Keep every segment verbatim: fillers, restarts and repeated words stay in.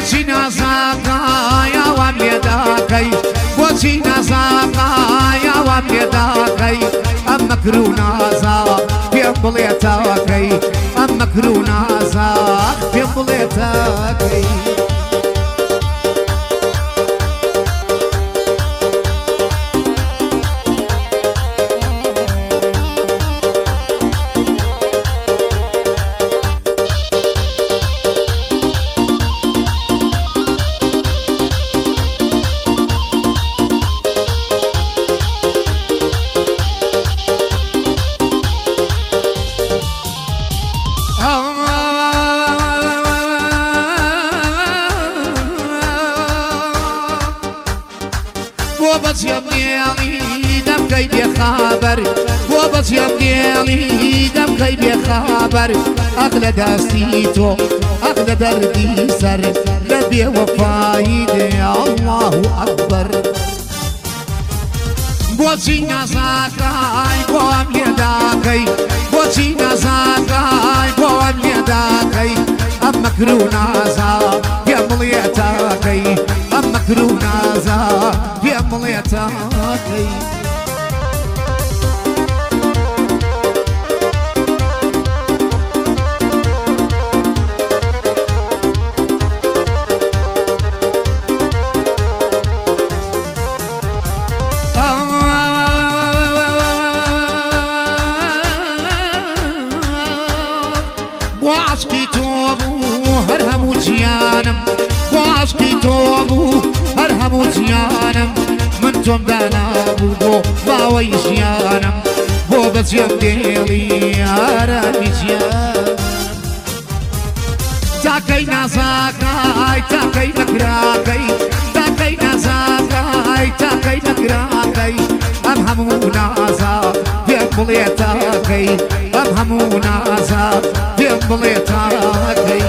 بۆچی نازاکایاوان لێداکەی بۆچی نازاکایاوان لێداکەی ئەم مەکر و نازا پێم بڵێ تاکەی ئەم مەکر و نازا پێم بڵێ تاکەی يمديني دم خيب يا خبر أغلى داستيتو أغلى دردي سر لبي وفايدي الله أكبر بۆچی نازاکای بۆ ئەم لێداکەی بۆچی نازاکای بۆ ئەم لێداکەی ئەم مەکر و نازا پێم بڵێ تاکەی ئەم مەکر و نازا پێم بڵێ تاکەی من تۆم دانابوو بۆ باوەی ژیانم بۆ بەجێم دێڵی ئارامی ژیانم تاکەی نازاکای تاکەی نەکراکەی تاکەی نازاکای تاکەی نەکراکەی ئەم هەموو نازا پێم بڵێ تاکەی ئەم هەموو نازا پێم بڵێ تاکەی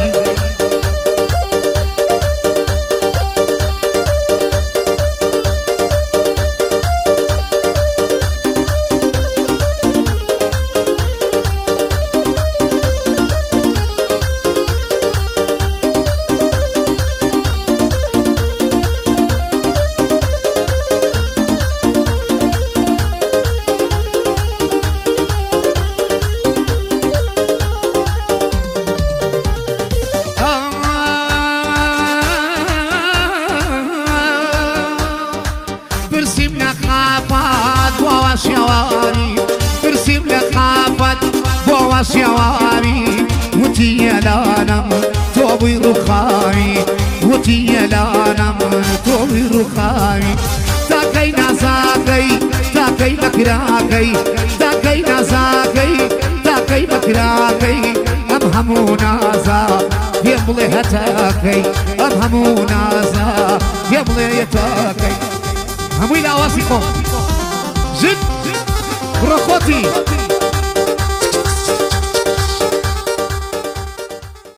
وتيلانم توبي رخامي وتيلانم توبي رخامي تاكي نازاكي تاكي مكراكي تاكي نازاكي تاكي مكراكي ام همو نازا يملي هتاكي ام همو نازا يملي يتاكي همو الى واسقو زد رخوتي